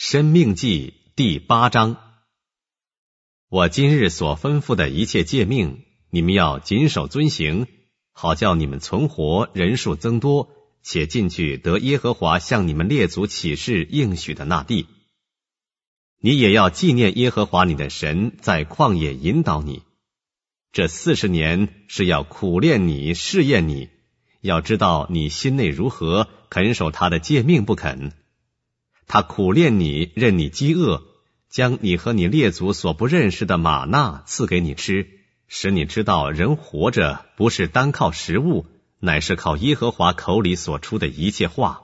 申命记第8章。我今日所吩咐的一切诫命，你们要谨守遵行，好叫你们存活，人数增多，且进去得耶和华向你们列祖起誓应许的那地。你也要纪念耶和华你的神在旷野引导你，这40年是要苦练你，试验你，要知道你心内如何，肯守他的诫命不肯。他苦练你，任你饥饿，将你和你列祖所不认识的玛纳赐给你吃，使你知道人活着不是单靠食物，乃是靠耶和华口里所出的一切话。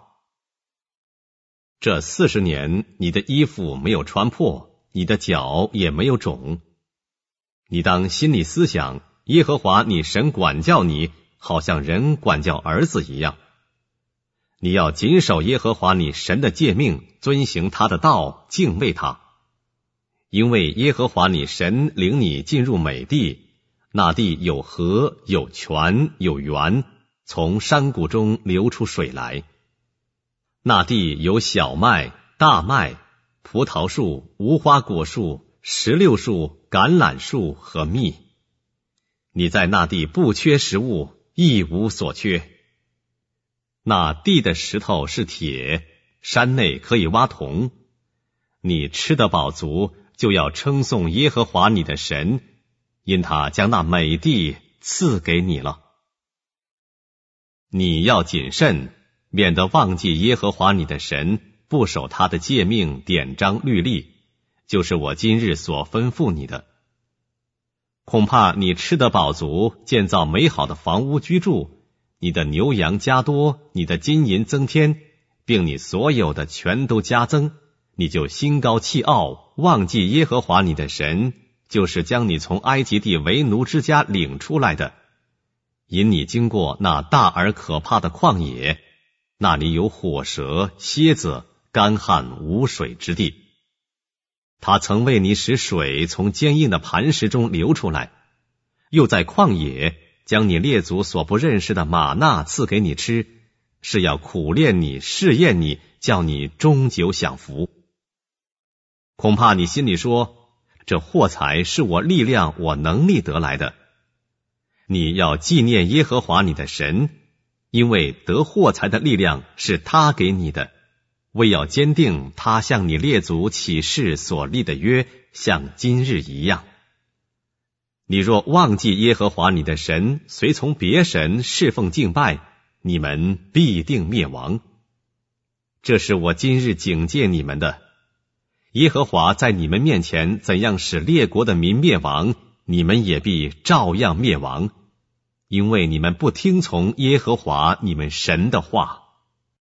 这40年，你的衣服没有穿破，你的脚也没有肿。你当心里思想，耶和华你神管教你，好像人管教儿子一样。你要谨守耶和华你神的诫命，遵行他的道，敬畏他。因为耶和华你神领你进入美地，那地有河，有泉，有源，从山谷中流出水来。那地有小麦、大麦、葡萄树、无花果树、石榴树、橄榄树和蜜。你在那地不缺食物，一无所缺。那地的石头是铁，山内可以挖铜。你吃得饱足，就要称颂耶和华你的神，因他将那美地赐给你了。你要谨慎，免得忘记耶和华你的神，不守他的诫命、典章、律例，就是我今日所吩咐你的。恐怕你吃得饱足，建造美好的房屋居住，你的牛羊加多，你的金银增添，并你所有的全都加增，你就心高气傲，忘记耶和华你的神，就是将你从埃及地为奴之家领出来的，引你经过那大而可怕的旷野，那里有火蛇、蝎子，干旱无水之地。他曾为你使水从坚硬的磐石中流出来，又在旷野将你列祖所不认识的玛纳赐给你吃，是要苦练你，试验你，叫你终久享福。恐怕你心里说，这货财是我力量、我能力得来的。你要纪念耶和华你的神，因为得货财的力量是他给你的，为要坚定他向你列祖起誓所立的约，像今日一样。你若忘记耶和华你的神，随从别神侍奉敬拜，你们必定灭亡。这是我今日警戒你们的。耶和华在你们面前怎样使列国的民灭亡，你们也必照样灭亡，因为你们不听从耶和华你们神的话。